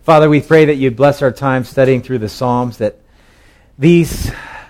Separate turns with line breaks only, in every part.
Father, we pray that you bless our time studying through the Psalms, that these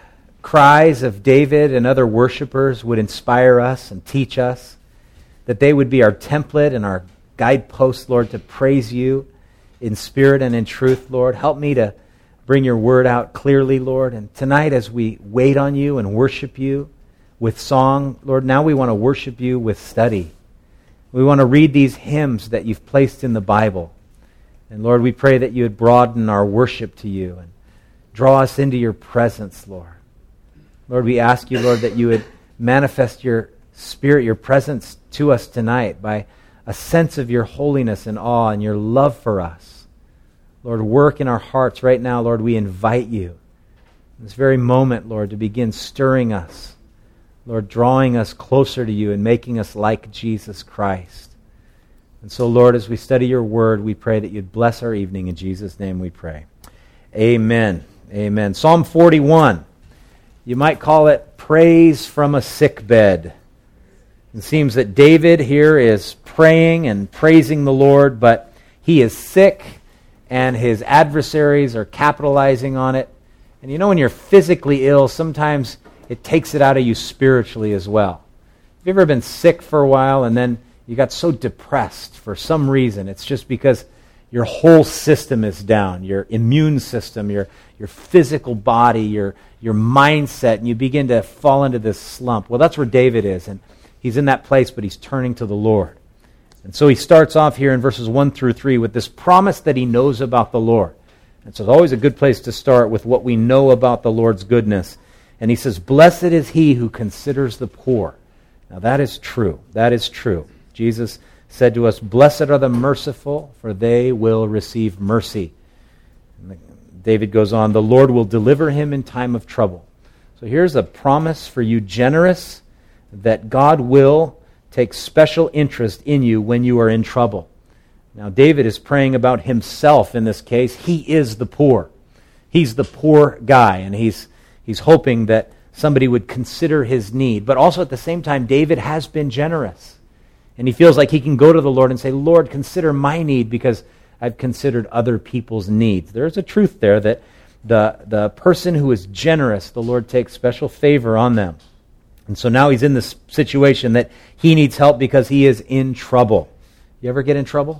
cries of David and other worshipers would inspire us and teach us, that they would be our template and our guidepost, Lord, to praise you in spirit and in truth, Lord. Help me to bring your word out clearly, Lord. And tonight as we wait on you and worship you with song, Lord, now we want to worship you with study. We want to read these hymns that you've placed in the Bible. And Lord, we pray that you would broaden our worship to you and draw us into your presence, Lord. Lord, we ask you, Lord, that you would manifest your Spirit, your presence to us tonight by a sense of your holiness and awe and your love for us. Lord, work in our hearts right now, Lord. We invite you in this very moment, Lord, to begin stirring us. Lord, drawing us closer to you and making us like Jesus Christ. And so, Lord, as we study your word, we pray that you'd bless our evening. In Jesus' name we pray. Amen. Amen. Psalm 41. You might call it praise from a sick bed. It seems that David here is praying and praising the Lord, but he is sick and his adversaries are capitalizing on it. And you know, when you're physically ill, sometimes it takes it out of you spiritually as well. Have you ever been sick for a while and then you got so depressed for some reason? It's just because your whole system is down, your immune system, your physical body, your mindset, and you begin to fall into this slump. Well, that's where David is, and he's in that place, but he's turning to the Lord. And so he starts off here in verses 1 through 3 with this promise that he knows about the Lord. And so it's always a good place to start with what we know about the Lord's goodness. And he says, "Blessed is he who considers the poor." Now that is true. That is true. Jesus said to us, "Blessed are the merciful, for they will receive mercy." And David goes on, "The Lord will deliver him in time of trouble." So here's a promise for you, generous, that God will take special interest in you when you are in trouble. Now David is praying about himself in this case. He is the poor. He's the poor guy, and he's hoping that somebody would consider his need. But also at the same time, David has been generous. And he feels like he can go to the Lord and say, "Lord, consider my need because I've considered other people's needs." There's a truth there that the person who is generous, the Lord takes special favor on them. And so now he's in this situation that he needs help because he is in trouble. You ever get in trouble?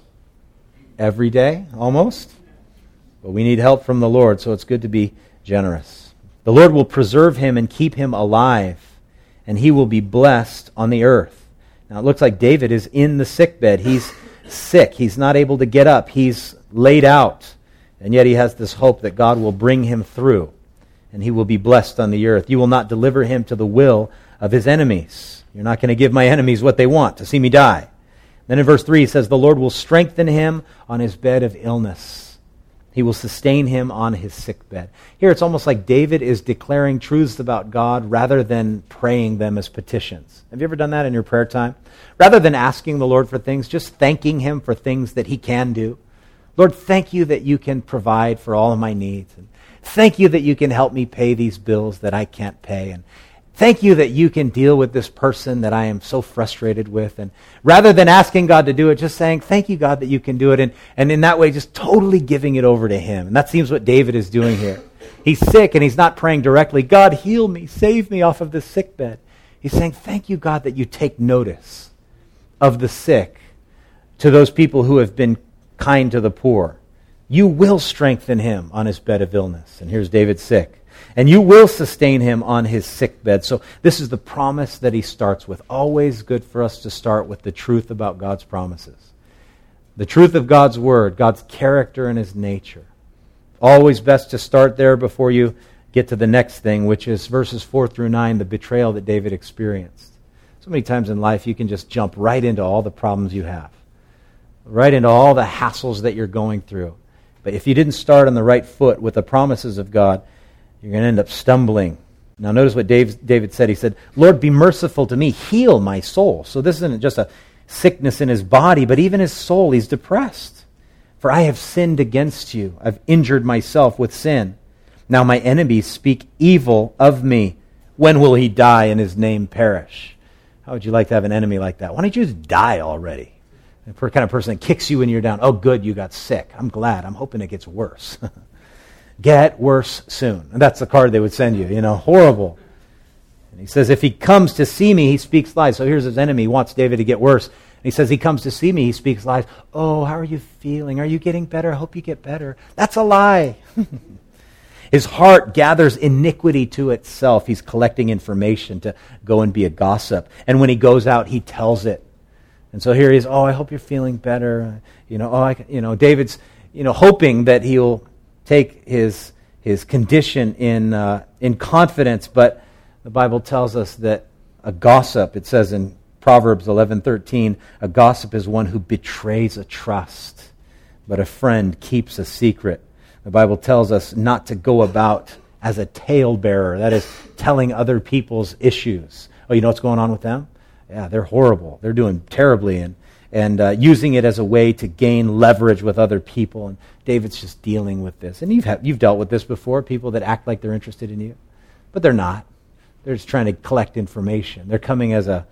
Every day, almost? But we need help from the Lord, so it's good to be generous. The Lord will preserve him and keep him alive, and he will be blessed on the earth. Now it looks like David is in the sick bed. He's sick. He's not able to get up. He's laid out. And yet he has this hope that God will bring him through, and he will be blessed on the earth. "You will not deliver him to the will of his enemies." You're not going to give my enemies what they want, to see me die. Then in verse 3 he says, "The Lord will strengthen him on his bed of illness. He will sustain him on his sick bed." Here it's almost like David is declaring truths about God rather than praying them as petitions. Have you ever done that in your prayer time? Rather than asking the Lord for things, just thanking him for things that he can do. "Lord, thank you that you can provide for all of my needs. And thank you that you can help me pay these bills that I can't pay. And thank you that you can deal with this person that I am so frustrated with." And rather than asking God to do it, just saying, "Thank you, God, that you can do it." And in that way, just totally giving it over to him. And that seems what David is doing here. He's sick and he's not praying directly, "God, heal me, save me off of this sick bed." He's saying, "Thank you, God, that you take notice of the sick, to those people who have been kind to the poor. You will strengthen him on his bed of illness." And here's David sick. "And you will sustain him on his sick bed." So this is the promise that he starts with. Always good for us to start with the truth about God's promises. The truth of God's word, God's character and his nature. Always best to start there before you get to the next thing, which is verses 4 through 9, the betrayal that David experienced. So many times in life you can just jump right into all the problems you have, right into all the hassles that you're going through. But if you didn't start on the right foot with the promises of God, you're going to end up stumbling. Now notice what David said. He said, "Lord, be merciful to me. Heal my soul." So this isn't just a sickness in his body, but even his soul. He's depressed. "For I have sinned against you. I've injured myself with sin. Now my enemies speak evil of me. When will he die and his name perish?" How would you like to have an enemy like that? Why don't you just die already? The kind of person that kicks you when you're down. Oh, good, you got sick. I'm glad. I'm hoping it gets worse. Get worse soon. And that's the card they would send you, horrible. And he says, if he comes to see me, he speaks lies. So here's his enemy. He wants David to get worse. And he says, he comes to see me, he speaks lies. Oh, how are you feeling? Are you getting better? I hope you get better. That's a lie. His heart gathers iniquity to itself. He's collecting information to go and be a gossip. And when he goes out, he tells it. And so here he is, I hope you're feeling better. David's, hoping that he'll take his condition in confidence, but the Bible tells us that a gossip, it says in Proverbs 11:13, a gossip is one who betrays a trust, but a friend keeps a secret. The Bible tells us not to go about as a talebearer, that is, telling other people's issues. Oh, you know what's going on with them? Yeah, they're horrible. They're doing terribly, and using it as a way to gain leverage with other people. And David's just dealing with this. And you've dealt with this before, people that act like they're interested in you, but they're not. They're just trying to collect information. They're coming as a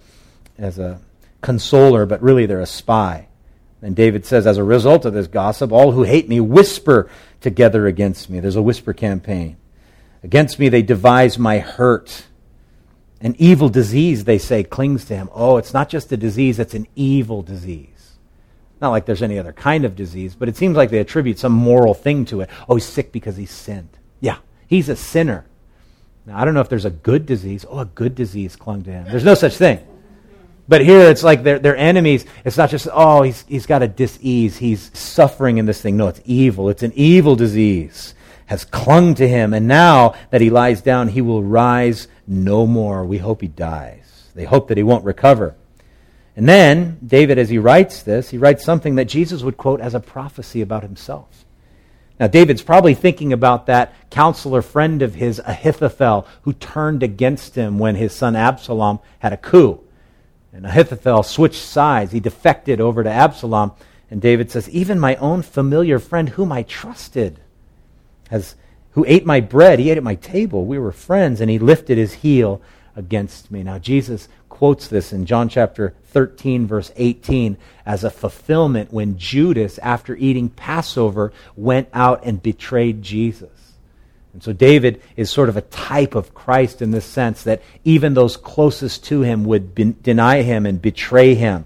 consoler, but really they're a spy. And David says, as a result of this gossip, all who hate me whisper together against me. There's a whisper campaign. Against me they devise my hurt. An evil disease, they say, clings to him. Oh, it's not just a disease, it's an evil disease. Not like there's any other kind of disease, but it seems like they attribute some moral thing to it. Oh, he's sick because he sinned. Yeah, he's a sinner. Now, I don't know if there's a good disease. Oh, a good disease clung to him. There's no such thing. But here it's like they're enemies. It's not just, he's got a dis-ease. He's suffering in this thing. No, it's evil. It's an evil disease. Has clung to him. And now that he lies down, he will rise no more. We hope he dies. They hope that he won't recover. And then, David, as he writes this, he writes something that Jesus would quote as a prophecy about himself. Now, David's probably thinking about that counselor friend of his, Ahithophel, who turned against him when his son Absalom had a coup. And Ahithophel switched sides. He defected over to Absalom. And David says, even my own familiar friend whom I trusted, who ate my bread, he ate at my table. We were friends, and he lifted his heel against me. Now, Jesus quotes this in John chapter 13, verse 18, as a fulfillment when Judas, after eating Passover, went out and betrayed Jesus. And so David is sort of a type of Christ in this sense that even those closest to him would deny him and betray him.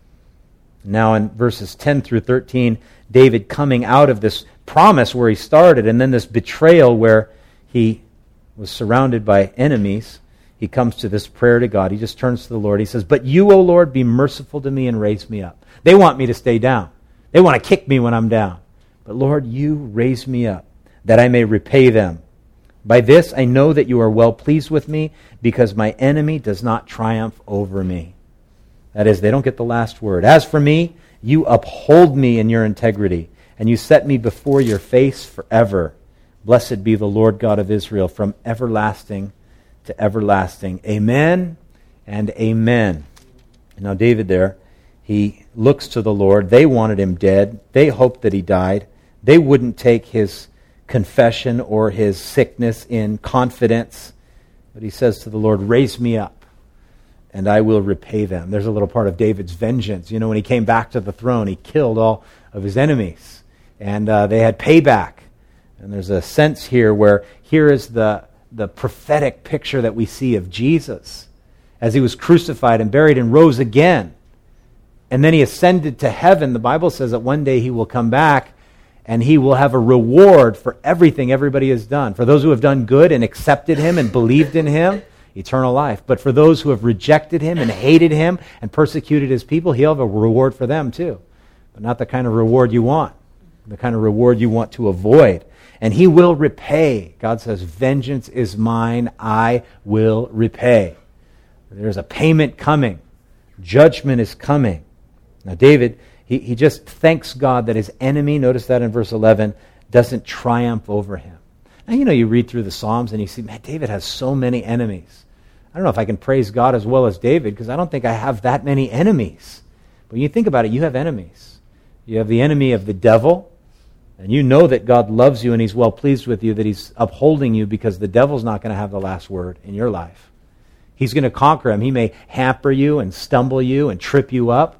Now in verses 10 through 13, David coming out of this promise where he started and then this betrayal where he was surrounded by enemies, he comes to this prayer to God. He just turns to the Lord. He says, but you, O Lord, be merciful to me and raise me up. They want me to stay down. They want to kick me when I'm down. But Lord, you raise me up, that I may repay them. By this I know that you are well pleased with me, because my enemy does not triumph over me. That is, they don't get the last word. As for me, you uphold me in your integrity, and you set me before your face forever. Blessed be the Lord God of Israel, from everlasting to everlasting. Amen and amen. And now David there, he looks to the Lord. They wanted him dead. They hoped that he died. They wouldn't take his confession or his sickness in confidence. But he says to the Lord, raise me up, and I will repay them. There's a little part of David's vengeance. You know, when he came back to the throne, he killed all of his enemies. And they had payback. And there's a sense here where here is the prophetic picture that we see of Jesus as he was crucified and buried and rose again. And then he ascended to heaven. The Bible says that one day he will come back and he will have a reward for everything everybody has done. For those who have done good and accepted him and believed in him, eternal life. But for those who have rejected him and hated him and persecuted his people, he'll have a reward for them too. But not the kind of reward you want. The kind of reward you want to avoid. And he will repay. God says, vengeance is mine, I will repay. There's a payment coming. Judgment is coming. Now David, he just thanks God that his enemy, notice that in verse 11, doesn't triumph over him. Now, you know, you read through the Psalms and you see, man, David has so many enemies. I don't know if I can praise God as well as David, because I don't think I have that many enemies. But when you think about it, you have enemies. You have the enemy of the devil, and you know that God loves you and he's well pleased with you, that he's upholding you, because the devil's not going to have the last word in your life. He's going to conquer him. He may hamper you and stumble you and trip you up,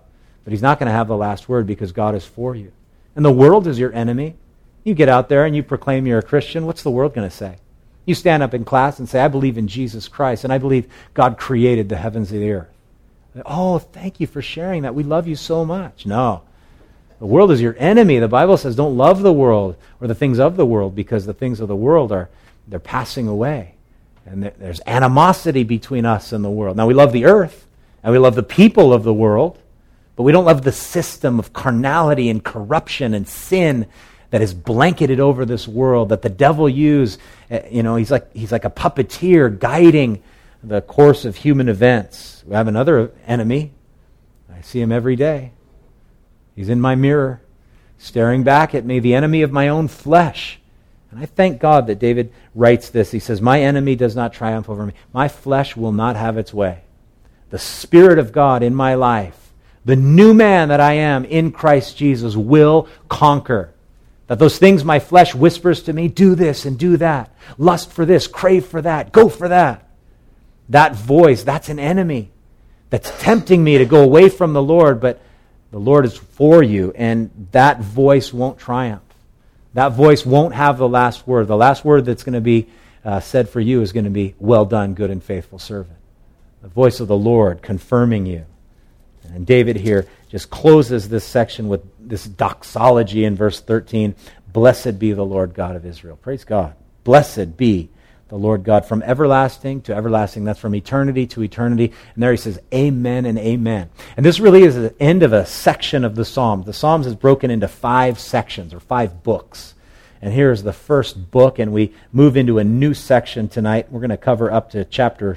But he's not going to have the last word because God is for you. And the world is your enemy. You get out there and you proclaim you're a Christian, what's the world going to say? You stand up in class and say, I believe in Jesus Christ, and I believe God created the heavens and the earth. Oh, thank you for sharing that. We love you so much. No. The world is your enemy. The Bible says don't love the world or the things of the world, because the things of the world they're passing away. And there's animosity between us and the world. Now, we love the earth and we love the people of the world, but we don't love the system of carnality and corruption and sin that is blanketed over this world, that the devil used. He's like a puppeteer guiding the course of human events. We have another enemy. I see him every day. He's in my mirror, staring back at me, the enemy of my own flesh. And I thank God that David writes this. He says, my enemy does not triumph over me. My flesh will not have its way. The Spirit of God in my life, the new man that I am in Christ Jesus, will conquer. That those things my flesh whispers to me, do this and do that. Lust for this, crave for that, go for that. That voice, that's an enemy that's tempting me to go away from the Lord, but the Lord is for you, and that voice won't triumph. That voice won't have the last word. The last word that's going to be said for you is going to be, well done, good and faithful servant. The voice of the Lord confirming you. And David here just closes this section with this doxology in verse 13. Blessed be the Lord God of Israel. Praise God. Blessed be the Lord God from everlasting to everlasting. That's from eternity to eternity. And there he says, amen and amen. And this really is the end of a section of the Psalms. The Psalms is broken into 5 sections or 5 books. And here's the first book, and we move into a new section tonight. We're going to cover up to chapter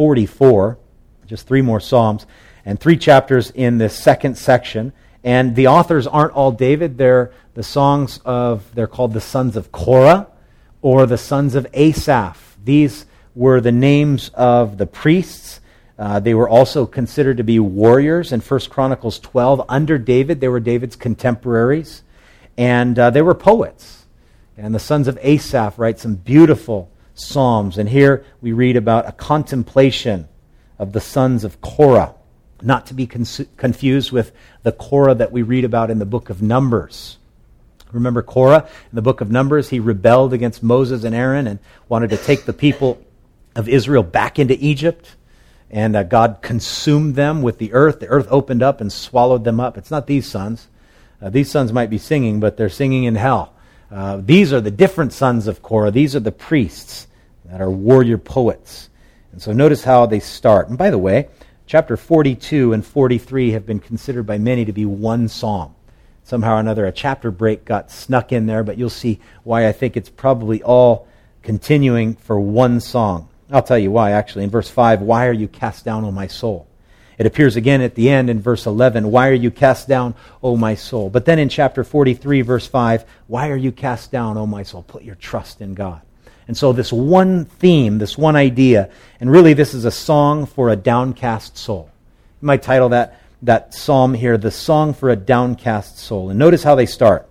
44, just 3 more Psalms, and 3 chapters in this second section. And the authors aren't all David. They're the songs they're called the sons of Korah, or the sons of Asaph. These were the names of the priests. They were also considered to be warriors in 1 Chronicles 12. Under David, they were David's contemporaries. And they were poets. And the sons of Asaph write some beautiful psalms. And here we read about a contemplation of the sons of Korah, not to be confused with the Korah that we read about in the book of Numbers. Remember Korah in the book of Numbers? He rebelled against Moses and Aaron and wanted to take the people of Israel back into Egypt. And God consumed them with the earth. The earth opened up and swallowed them up. It's not these sons. These sons might be singing, but they're singing in hell. These are the different sons of Korah. These are the priests that are warrior poets. And so notice how they start. And by the way, chapter 42 and 43 have been considered by many to be one psalm. Somehow or another, a chapter break got snuck in there, but you'll see why I think it's probably all continuing for one song. I'll tell you why, actually. In verse 5, why are you cast down, O my soul? It appears again at the end in verse 11, why are you cast down, O my soul? But then in chapter 43, verse 5, why are you cast down, O my soul? Put your trust in God. And so this one theme, this one idea, and really this is a song for a downcast soul. You might title that psalm here, The Song for a Downcast Soul. And notice how they start.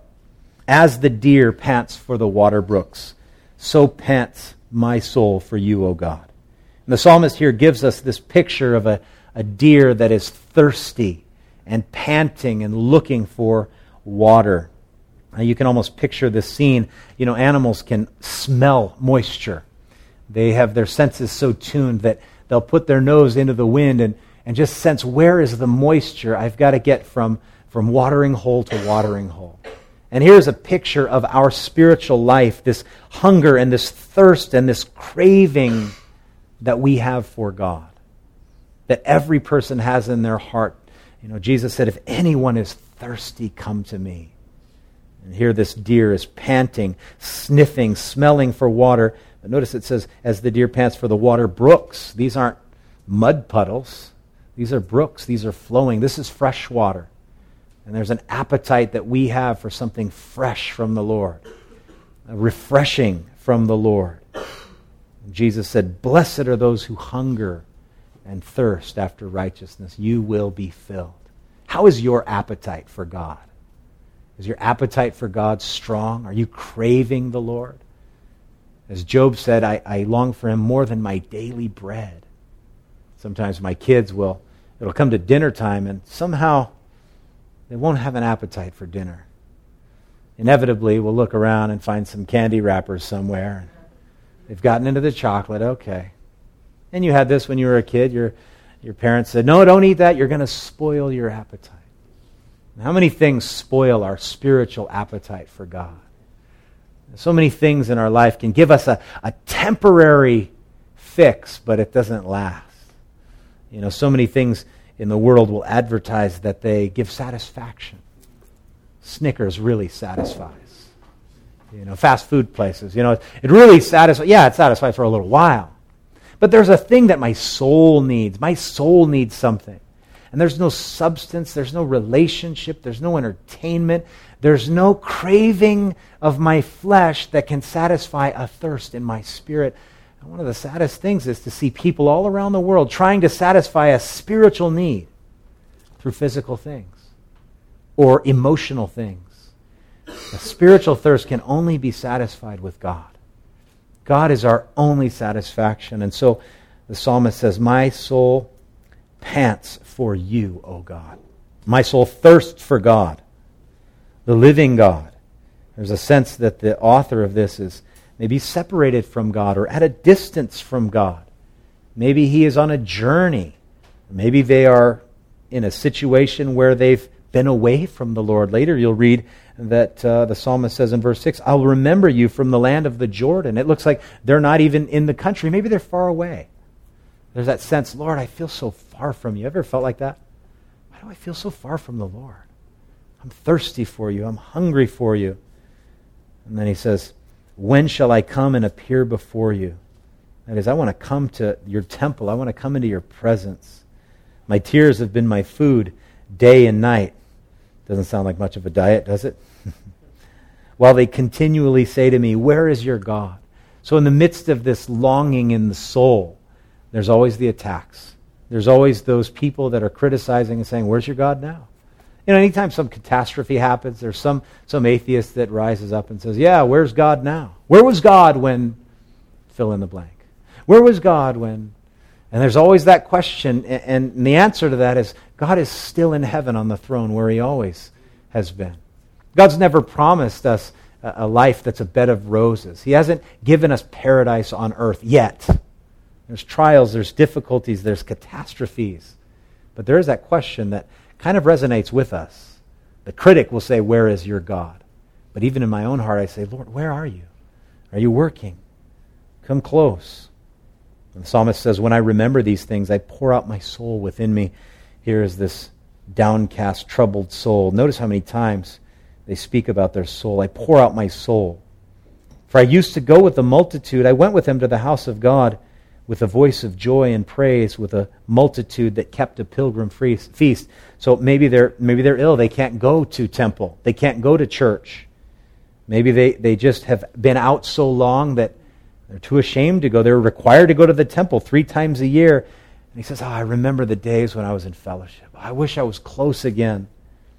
As the deer pants for the water brooks, so pants my soul for you, O God. And the psalmist here gives us this picture of a deer that is thirsty and panting and looking for water. Now you can almost picture this scene. You know, animals can smell moisture. They have their senses so tuned that they'll put their nose into the wind and just sense, where is the moisture I've got to get from watering hole to watering hole. And here's a picture of our spiritual life, this hunger and this thirst and this craving that we have for God, that every person has in their heart. You know, Jesus said, if anyone is thirsty, come to me. And here this deer is panting, sniffing, smelling for water. But notice it says, as the deer pants for the water brooks. These aren't mud puddles. These are brooks. These are flowing. This is fresh water. And there's an appetite that we have for something fresh from the Lord, refreshing from the Lord. And Jesus said, blessed are those who hunger and thirst after righteousness. You will be filled. How is your appetite for God? Is your appetite for God strong? Are you craving the Lord? As Job said, I long for him more than my daily bread. Sometimes my kids it'll come to dinner time, and somehow they won't have an appetite for dinner. Inevitably, we'll look around and find some candy wrappers somewhere. They've gotten into the chocolate, okay. And you had this when you were a kid. Your parents said, no, don't eat that. You're going to spoil your appetite. And how many things spoil our spiritual appetite for God? So many things in our life can give us a temporary fix, but it doesn't last. So many things in the world will advertise that they give satisfaction. Snickers really satisfies. Fast food places, it really satisfies. Yeah, it satisfies for a little while. But there's a thing that my soul needs. My soul needs something. And there's no substance, there's no relationship, there's no entertainment, there's no craving of my flesh that can satisfy a thirst in my spirit. And one of the saddest things is to see people all around the world trying to satisfy a spiritual need through physical things or emotional things. A spiritual thirst can only be satisfied with God. God is our only satisfaction. And so the psalmist says, my soul pants for you, O God. My soul thirsts for God, the living God. There's a sense that the author of this is maybe separated from God or at a distance from God. Maybe he is on a journey. Maybe they are in a situation where they've been away from the Lord. Later you'll read that the psalmist says in verse 6, I'll remember you from the land of the Jordan. It looks like they're not even in the country. Maybe they're far away. There's that sense, Lord, I feel so far from you. Ever felt like that? Why do I feel so far from the Lord? I'm thirsty for you. I'm hungry for you. And then he says, when shall I come and appear before you? That is, I want to come to your temple. I want to come into your presence. My tears have been my food day and night. Doesn't sound like much of a diet, does it? While they continually say to me, where is your God? So in the midst of this longing in the soul, there's always the attacks. There's always those people that are criticizing and saying, where's your God now? Anytime some catastrophe happens, there's some atheist that rises up and says, yeah, where's God now? Where was God when fill in the blank? Where was God when... And there's always that question, and the answer to that is God is still in heaven on the throne where he always has been. God's never promised us a life that's a bed of roses. He hasn't given us paradise on earth yet. There's trials, there's difficulties, there's catastrophes. But there is that question that kind of resonates with us. The critic will say, where is your God? But even in my own heart, I say, Lord, where are you? Are you working? Come close. And the psalmist says, when I remember these things, I pour out my soul within me. Here is this downcast, troubled soul. Notice how many times they speak about their soul. I pour out my soul. For I used to go with the multitude. I went with them to the house of God with a voice of joy and praise, with a multitude that kept a pilgrim feast. So maybe they're ill. They can't go to temple. They can't go to church. Maybe they just have been out so long that they're too ashamed to go. They're required to go to the temple 3 times a year. And he says, I remember the days when I was in fellowship. I wish I was close again.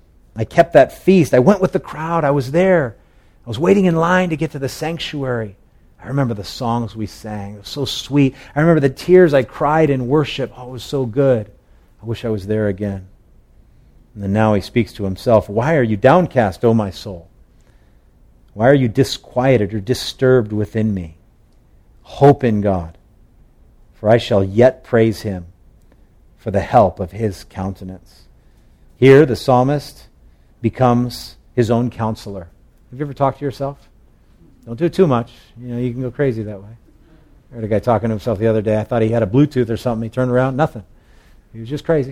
I kept that feast. I went with the crowd. I was there. I was waiting in line to get to the sanctuary. I remember the songs we sang. It was so sweet. I remember the tears I cried in worship. Oh, it was so good. I wish I was there again. And then now he speaks to himself. Why are you downcast, O my soul? Why are you disquieted or disturbed within me? Hope in God, for I shall yet praise him for the help of his countenance. Here, the psalmist becomes his own counselor. Have you ever talked to yourself? Don't do it too much. You can go crazy that way. I heard a guy talking to himself the other day. I thought he had a Bluetooth or something. He turned around, nothing. He was just crazy.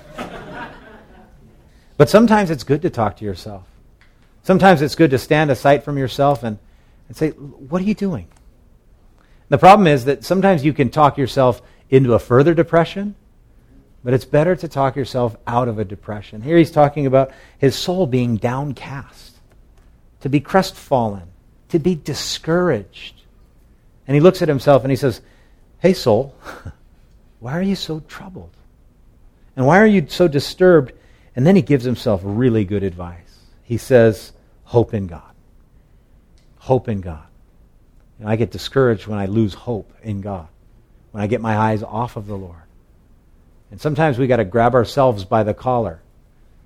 But sometimes it's good to talk to yourself. Sometimes it's good to stand aside from yourself and say, what are you doing? The problem is that sometimes you can talk yourself into a further depression, but it's better to talk yourself out of a depression. Here he's talking about his soul being downcast, to be crestfallen, to be discouraged. And he looks at himself and he says, hey soul, why are you so troubled? And why are you so disturbed? And then he gives himself really good advice. He says, hope in God. Hope in God. I get discouraged when I lose hope in God, when I get my eyes off of the Lord. And sometimes we got to grab ourselves by the collar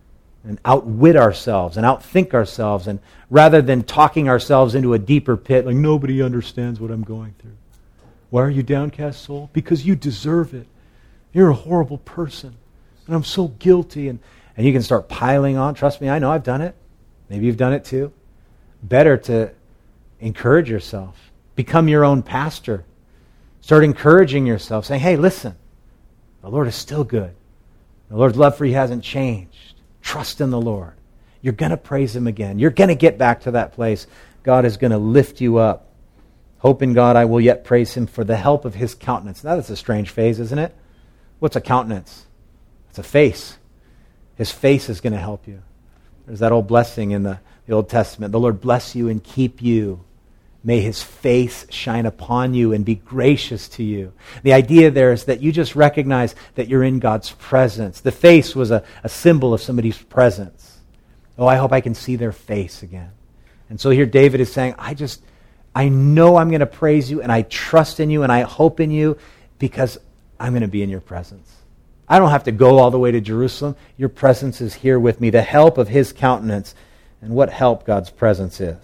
and outwit ourselves and outthink ourselves, and rather than talking ourselves into a deeper pit, like nobody understands what I'm going through. Why are you downcast, soul? Because you deserve it. You're a horrible person, and I'm so guilty. And you can start piling on. Trust me, I know I've done it. Maybe you've done it too. Better to encourage yourself. Become your own pastor. Start encouraging yourself, saying, hey, listen, the Lord is still good. The Lord's love for you hasn't changed. Trust in the Lord. You're going to praise Him again. You're going to get back to that place. God is going to lift you up. Hope in God I will yet praise Him for the help of His countenance. Now that's a strange phrase, isn't it? What's a countenance? It's a face. His face is going to help you. There's that old blessing in the Old Testament. The Lord bless you and keep you. May His face shine upon you and be gracious to you. The idea there is that you just recognize that you're in God's presence. The face was a symbol of somebody's presence. Oh, I hope I can see their face again. And so here David is saying, I know I'm going to praise you, and I trust in you, and I hope in you, because I'm going to be in your presence. I don't have to go all the way to Jerusalem. Your presence is here with me, the help of His countenance. And what help God's presence is.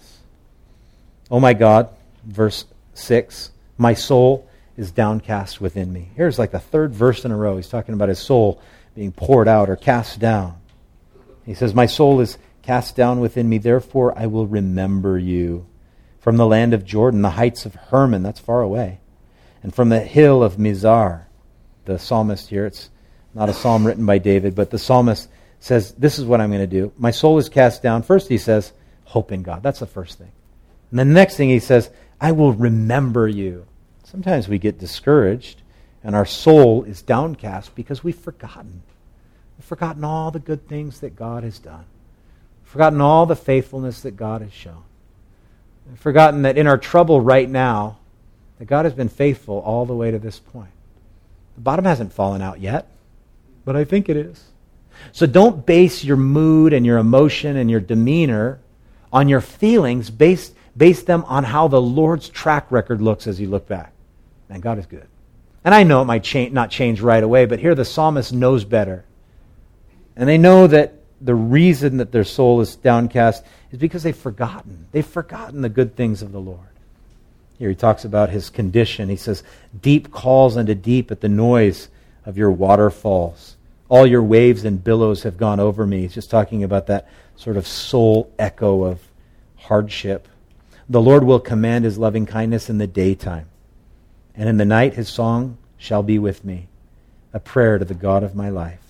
Oh my God, verse 6, my soul is downcast within me. Here's like the third verse in a row. He's talking about his soul being poured out or cast down. He says, my soul is cast down within me, therefore I will remember you. From the land of Jordan, the heights of Hermon, that's far away, and from the hill of Mizar. The psalmist here, it's not a psalm written by David, but the psalmist says, this is what I'm going to do. My soul is cast down. First he says, hope in God. That's the first thing. And then the next thing he says, I will remember you. Sometimes we get discouraged and our soul is downcast because we've forgotten. We've forgotten all the good things that God has done. We've forgotten all the faithfulness that God has shown. We've forgotten that in our trouble right now, that God has been faithful all the way to this point. The bottom hasn't fallen out yet, but I think it is. So don't base your mood and your emotion and your demeanor on your feelings. Base them on how the Lord's track record looks as you look back. Man, God is good. And I know it might not change right away, but here the psalmist knows better. And they know that the reason that their soul is downcast is because they've forgotten. They've forgotten the good things of the Lord. Here he talks about his condition. He says, deep calls unto deep at the noise of your waterfalls. All your waves and billows have gone over me. He's just talking about that sort of soul echo of hardship. The Lord will command His loving kindness in the daytime, and in the night His song shall be with me, a prayer to the God of my life.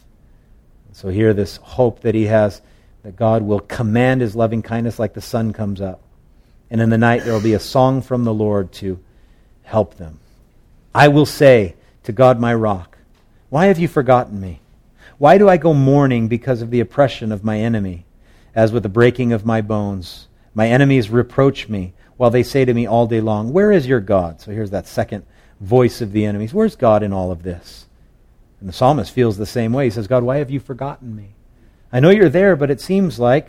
So here this hope that he has that God will command His loving kindness like the sun comes up. And in the night there will be a song from the Lord to help them. I will say to God my rock, why have you forgotten me? Why do I go mourning because of the oppression of my enemy? As with the breaking of my bones, my enemies reproach me while they say to me all day long, where is your God? So here's that second voice of the enemies. Where's God in all of this? And the psalmist feels the same way. He says, God, why have you forgotten me? I know you're there, but it seems like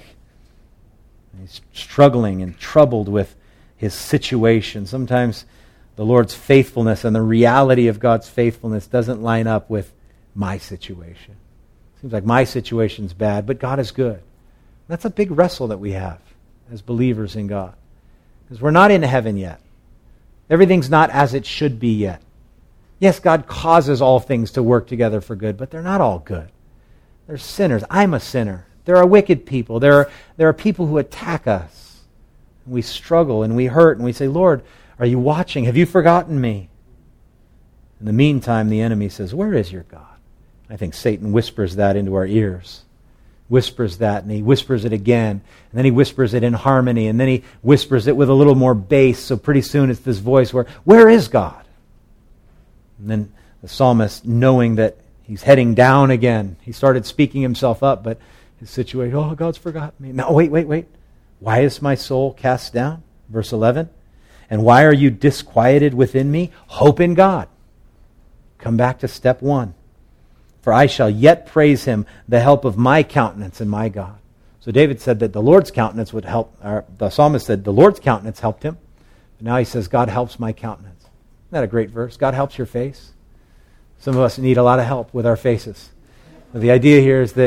he's struggling and troubled with his situation. Sometimes the Lord's faithfulness and the reality of God's faithfulness doesn't line up with my situation. Seems like my situation's bad, but God is good. That's a big wrestle that we have as believers in God. Because we're not in heaven yet. Everything's not as it should be yet. Yes, God causes all things to work together for good, but they're not all good. They're sinners. I'm a sinner. There are wicked people. There are people who attack us. We struggle and we hurt and we say, Lord, are you watching? Have you forgotten me? In the meantime, the enemy says, where is your God? I think Satan whispers that into our ears. Whispers that, and he whispers it again, and then he whispers it in harmony, and then he whispers it with a little more bass, so pretty soon it's this voice where is God? And then the psalmist, knowing that he's heading down again, he started speaking himself up, but his situation, oh, God's forgotten me. No, wait. Why is my soul cast down? Verse 11. And why are you disquieted within me? Hope in God. Come back to step one. For I shall yet praise Him, the help of my countenance and my God. So David said that the Lord's countenance would help, or the psalmist said the Lord's countenance helped him. But now he says, God helps my countenance. Isn't that a great verse? God helps your face. Some of us need a lot of help with our faces. But the idea here is that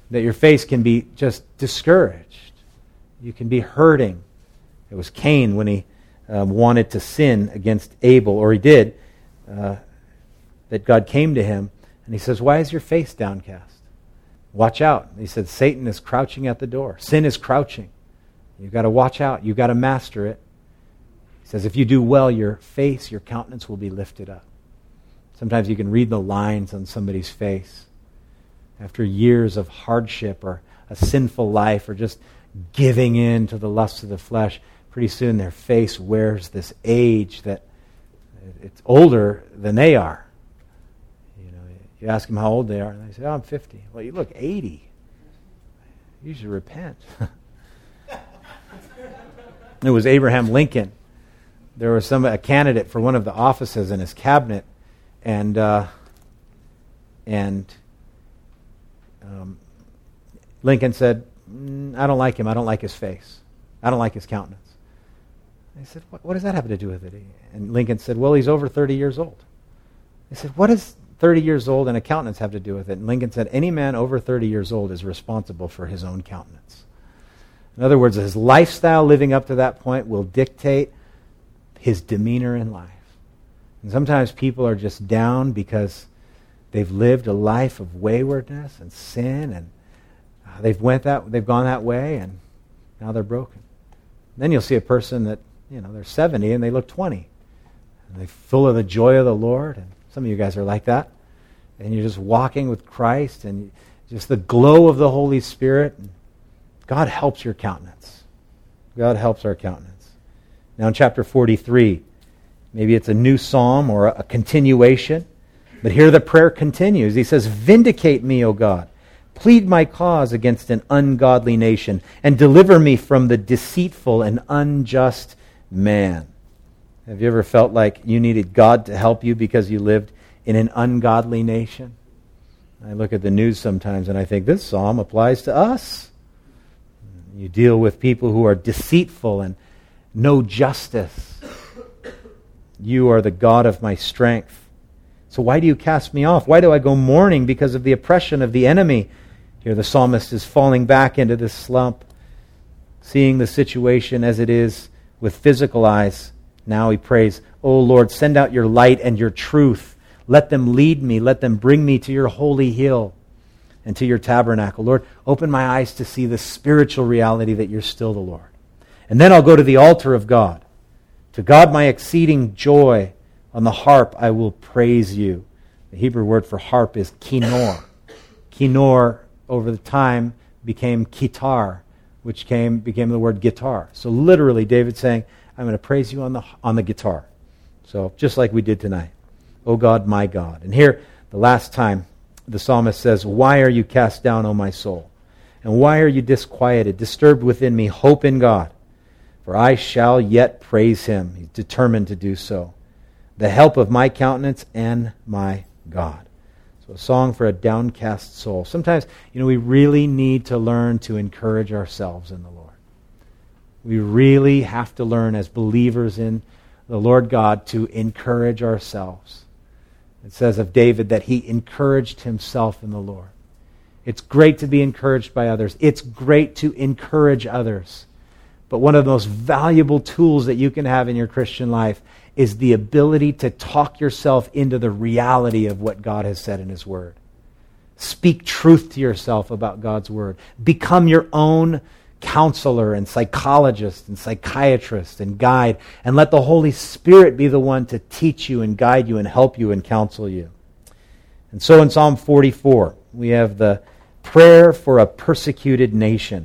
that your face can be just discouraged. You can be hurting. It was Cain when he wanted to sin against Abel, or he did, that God came to him and he says, why is your face downcast? Watch out. He said, Satan is crouching at the door. Sin is crouching. You've got to watch out. You've got to master it. He says, if you do well, your face, your countenance will be lifted up. Sometimes you can read the lines on somebody's face after years of hardship or a sinful life or just giving in to the lusts of the flesh. Pretty soon their face wears this age that it's older than they are. You ask them how old they are, and they say, I'm 50. Well, you look 80. You should repent. It was Abraham Lincoln. There was a candidate for one of the offices in his cabinet, and Lincoln said, I don't like him. I don't like his face. I don't like his countenance. They said, what does that have to do with it? And Lincoln said, well, he's over 30 years old. They said, what does 30 years old and a countenance have to do with it? And Lincoln said, any man over 30 years old is responsible for his own countenance. In other words, his lifestyle living up to that point will dictate his demeanor in life. And sometimes people are just down because they've lived a life of waywardness and sin, and they've gone that way, and now they're broken. Then you'll see a person that, they're 70 and they look 20. And they're full of the joy of the Lord, and some of you guys are like that. And you're just walking with Christ and just the glow of the Holy Spirit. God helps your countenance. God helps our countenance. Now in chapter 43, maybe it's a new psalm or a continuation, but here the prayer continues. He says, vindicate me, O God. Plead my cause against an ungodly nation and deliver me from the deceitful and unjust man. Have you ever felt like you needed God to help you because you lived in an ungodly nation? I look at the news sometimes and I think this psalm applies to us. You deal with people who are deceitful and no justice. You are the God of my strength. So why do you cast me off? Why do I go mourning because of the oppression of the enemy? Here the psalmist is falling back into this slump, seeing the situation as it is with physical eyes. Now he prays, O Lord, send out your light and your truth. Let them lead me. Let them bring me to your holy hill and to your tabernacle. Lord, open my eyes to see the spiritual reality that you're still the Lord. And then I'll go to the altar of God. To God my exceeding joy. On the harp I will praise you. The Hebrew word for harp is kinor. Kinor over the time became kitar, which became the word guitar. So literally David's saying, I'm going to praise you on the guitar. So just like we did tonight. O God, my God. And here, the last time, the psalmist says, why are you cast down, O my soul? And why are you disquieted, disturbed within me? Hope in God, for I shall yet praise him. He's determined to do so. The help of my countenance and my God. So a song for a downcast soul. Sometimes, we really need to learn to encourage ourselves in the Lord. We really have to learn as believers in the Lord God to encourage ourselves. It says of David that he encouraged himself in the Lord. It's great to be encouraged by others. It's great to encourage others. But one of the most valuable tools that you can have in your Christian life is the ability to talk yourself into the reality of what God has said in his Word. Speak truth to yourself about God's Word. Become your own counselor and psychologist and psychiatrist and guide, and let the Holy Spirit be the one to teach you and guide you and help you and counsel you. And so in Psalm 44, we have the prayer for a persecuted nation.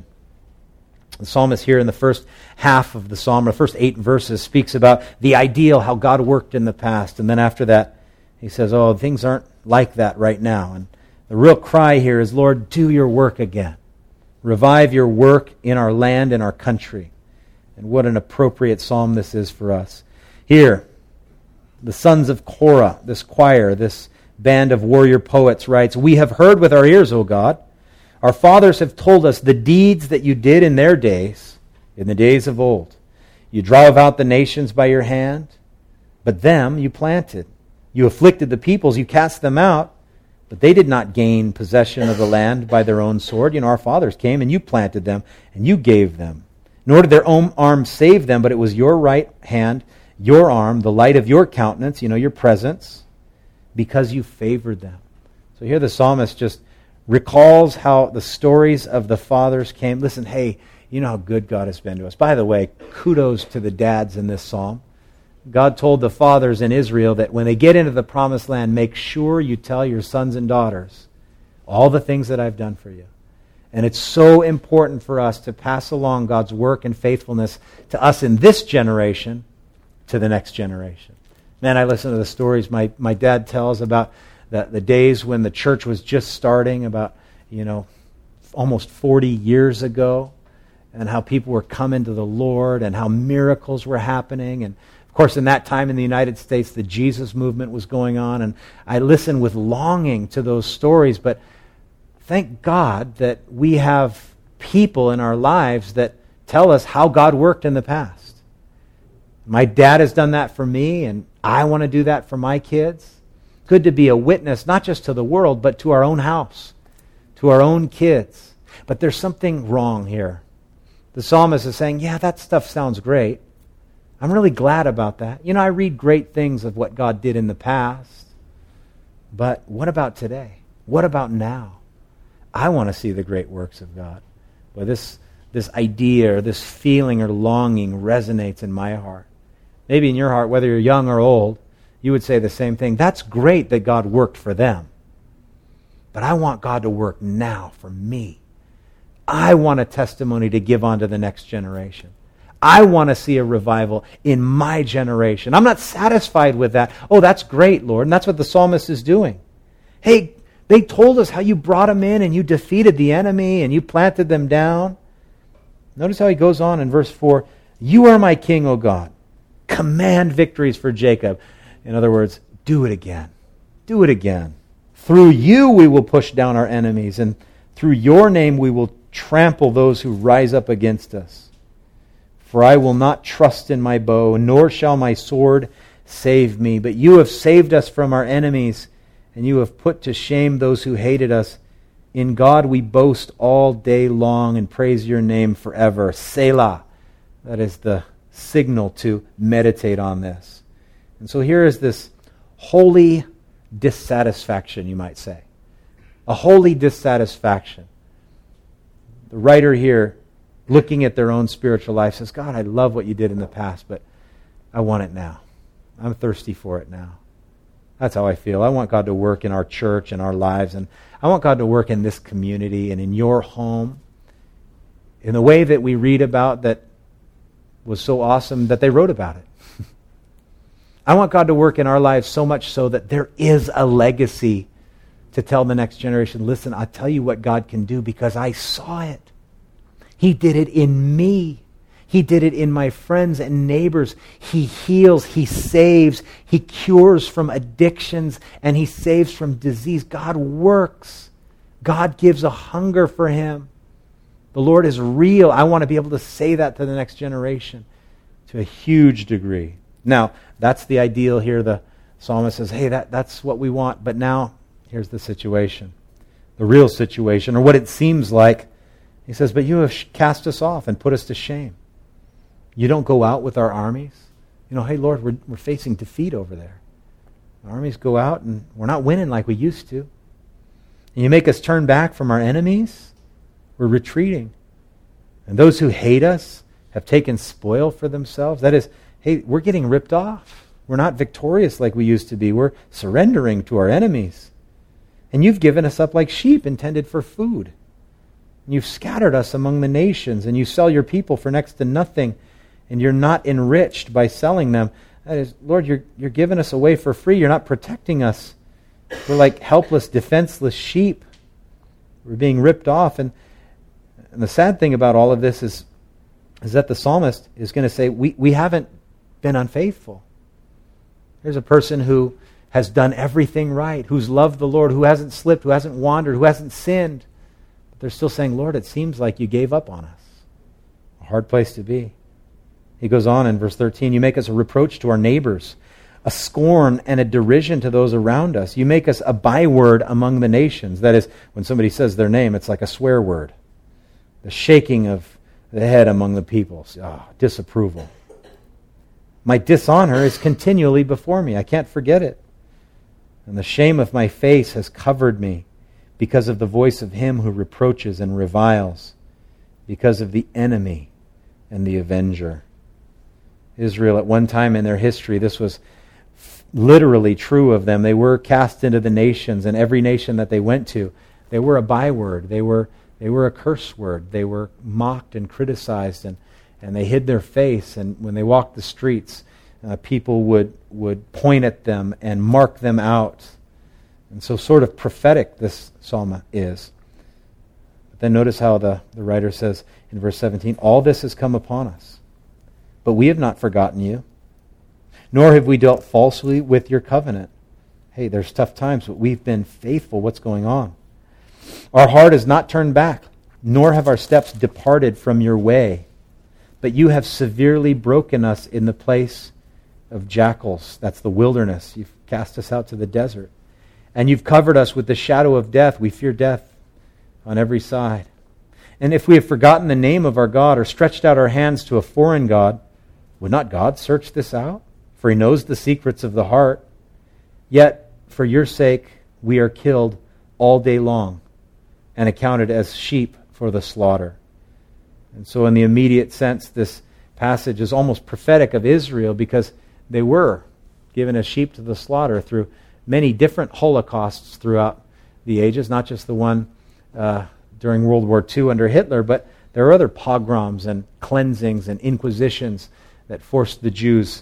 The psalmist here in the first half of the psalm, the first 8 verses, speaks about the ideal, how God worked in the past. And then after that, he says, things aren't like that right now. And the real cry here is, Lord, do your work again. Revive your work in our land and our country. And what an appropriate psalm this is for us. Here, the sons of Korah, this choir, this band of warrior poets writes, we have heard with our ears, O God. Our fathers have told us the deeds that you did in their days, in the days of old. You drove out the nations by your hand, but them you planted. You afflicted the peoples, you cast them out, But they did not gain possession of the land by their own sword. Our fathers came, and you planted them, and you gave them. Nor did their own arm save them, but it was your right hand, your arm, the light of your countenance, your presence, because you favored them. So here the psalmist just recalls how the stories of the fathers came. Listen, hey, you know how good God has been to us. By the way, kudos to the dads in this psalm. God told the fathers in Israel that when they get into the promised land, make sure you tell your sons and daughters all the things that I've done for you. And it's so important for us to pass along God's work and faithfulness to us in this generation to the next generation. Man, I listen to the stories my dad tells about the days when the church was just starting, about, almost 40 years ago, and how people were coming to the Lord and how miracles were happening. And of course, in that time in the United States, the Jesus movement was going on, and I listen with longing to those stories. But thank God that we have people in our lives that tell us how God worked in the past. My dad has done that for me, and I want to do that for my kids. Good to be a witness, not just to the world, but to our own house, to our own kids. But there's something wrong here. The psalmist is saying, yeah, that stuff sounds great. I'm really glad about that. I read great things of what God did in the past. But what about today? What about now? I want to see the great works of God. But this idea or this feeling or longing resonates in my heart. Maybe in your heart, whether you're young or old, you would say the same thing. That's great that God worked for them. But I want God to work now for me. I want a testimony to give on to the next generation. I want to see a revival in my generation. I'm not satisfied with that. Oh, that's great, Lord. And that's what the psalmist is doing. Hey, they told us how you brought them in and you defeated the enemy and you planted them down. Notice how he goes on in verse 4. You are my king, O God. Command victories for Jacob. In other words, do it again. Do it again. Through you we will push down our enemies, and through your name we will trample those who rise up against us. For I will not trust in my bow, nor shall my sword save me. But you have saved us from our enemies, and you have put to shame those who hated us. In God we boast all day long and praise your name forever. Selah. That is the signal to meditate on this. And so here is this holy dissatisfaction, you might say. A holy dissatisfaction. The writer here, looking at their own spiritual life, says, God, I love what you did in the past, but I want it now. I'm thirsty for it now. That's how I feel. I want God to work in our church and our lives, and I want God to work in this community and in your home in the way that we read about that was so awesome that they wrote about it. I want God to work in our lives so much so that there is a legacy to tell the next generation, listen, I'll tell you what God can do because I saw it. He did it in me. He did it in my friends and neighbors. He heals, He saves, He cures from addictions, and He saves from disease. God works. God gives a hunger for Him. The Lord is real. I want to be able to say that to the next generation to a huge degree. Now, that's the ideal here. The psalmist says, hey, that's what we want. But now, here's the situation. The real situation, or what it seems like. He says, but you have cast us off and put us to shame. You don't go out with our armies. Hey, Lord, we're facing defeat over there. Our armies go out and we're not winning like we used to. And you make us turn back from our enemies. We're retreating. And those who hate us have taken spoil for themselves. That is, hey, we're getting ripped off. We're not victorious like we used to be. We're surrendering to our enemies. And you've given us up like sheep intended for food. And you've scattered us among the nations, and you sell your people for next to nothing, and you're not enriched by selling them. That is, Lord, you're giving us away for free. You're not protecting us. We're like helpless, defenseless sheep. We're being ripped off. And the sad thing about all of this is that the psalmist is going to say, we haven't been unfaithful. Here's a person who has done everything right, who's loved the Lord, who hasn't slipped, who hasn't wandered, who hasn't sinned. But they're still saying, Lord, it seems like you gave up on us. A hard place to be. He goes on in verse 13, you make us a reproach to our neighbors, a scorn and a derision to those around us. You make us a byword among the nations. That is, when somebody says their name, it's like a swear word. The shaking of the head among the people. Disapproval. My dishonor is continually before me. I can't forget it. And the shame of my face has covered me because of the voice of him who reproaches and reviles, because of the enemy and the avenger. Israel, at one time in their history, this was literally true of them. They were cast into the nations, and every nation that they went to, they were a byword. They were a curse word. They were mocked and criticized, and they hid their face. And when they walked the streets, people would point at them and mark them out. And so sort of prophetic this psalm is. But then notice how the writer says in verse 17, all this has come upon us, but we have not forgotten you, nor have we dealt falsely with your covenant. Hey, there's tough times, but we've been faithful. What's going on? Our heart has not turned back, nor have our steps departed from your way. But you have severely broken us in the place of jackals. That's the wilderness. You've cast us out to the desert. And you've covered us with the shadow of death. We fear death on every side. And if we have forgotten the name of our God or stretched out our hands to a foreign god, would not God search this out? For he knows the secrets of the heart. Yet, for your sake, we are killed all day long and accounted as sheep for the slaughter. And so in the immediate sense, this passage is almost prophetic of Israel because they were given as sheep to the slaughter through many different holocausts throughout the ages, not just the one during World War II under Hitler, but there are other pogroms and cleansings and inquisitions that forced the Jews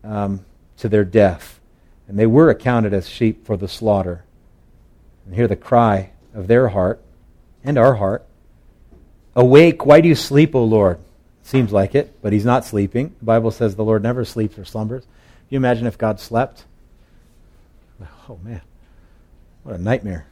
to their death. And they were accounted as sheep for the slaughter. And hear the cry of their heart and our heart. Awake, why do you sleep, O Lord? Seems like it, but he's not sleeping. The Bible says the Lord never sleeps or slumbers. Can you imagine if God slept? Oh man, what a nightmare.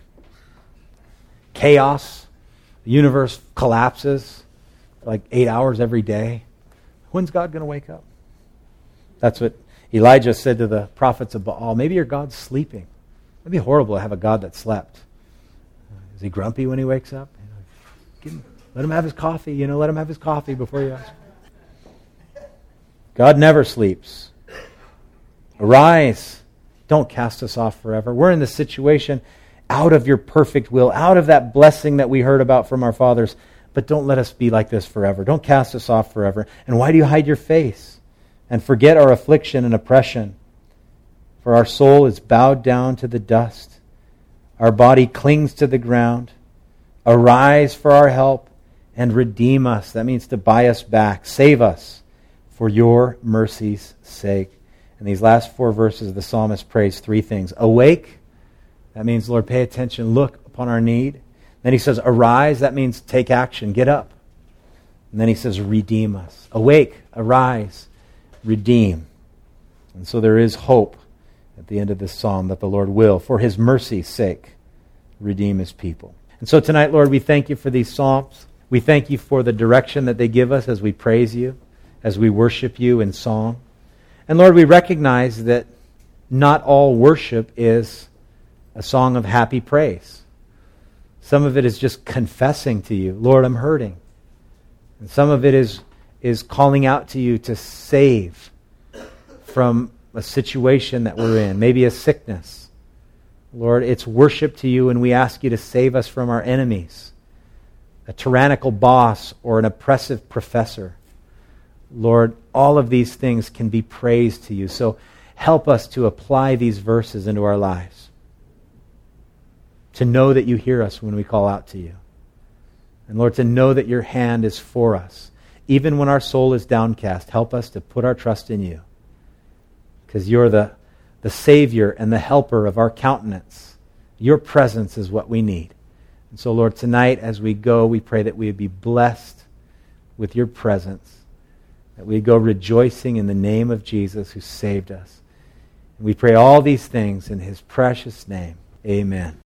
Chaos. The universe collapses like 8 hours every day. When's God going to wake up? That's what Elijah said to the prophets of Baal. Maybe your God's sleeping. It'd be horrible to have a God that slept. Is he grumpy when he wakes up? Let him have his coffee. Let him have his coffee before you ask. God never sleeps. Arise. Don't cast us off forever. We're in this situation out of your perfect will, out of that blessing that we heard about from our fathers. But don't let us be like this forever. Don't cast us off forever. And why do you hide your face and forget our affliction and oppression? For our soul is bowed down to the dust. Our body clings to the ground. Arise for our help and redeem us. That means to buy us back. Save us for your mercy's sake. In these last 4 verses, the psalmist prays 3 things. Awake. That means, Lord, pay attention. Look upon our need. Then he says, arise. That means take action. Get up. And then he says, redeem us. Awake. Arise. Redeem. And so there is hope at the end of this psalm that the Lord will, for his mercy's sake, redeem his people. And so tonight, Lord, we thank you for these psalms. We thank you for the direction that they give us as we praise you, as we worship you in song. And Lord, we recognize that not all worship is a song of happy praise. Some of it is just confessing to you, Lord, I'm hurting. And some of it is calling out to you to save from a situation that we're in, maybe a sickness. Lord, it's worship to you, and we ask you to save us from our enemies, a tyrannical boss or an oppressive professor. Lord, all of these things can be praised to you. So help us to apply these verses into our lives, to know that you hear us when we call out to you. And Lord, to know that your hand is for us. Even when our soul is downcast, help us to put our trust in you, because you're the Savior and the helper of our countenance. Your presence is what we need. And so, Lord, tonight as we go, we pray that we would be blessed with your presence, that we go rejoicing in the name of Jesus who saved us. And we pray all these things in his precious name. Amen.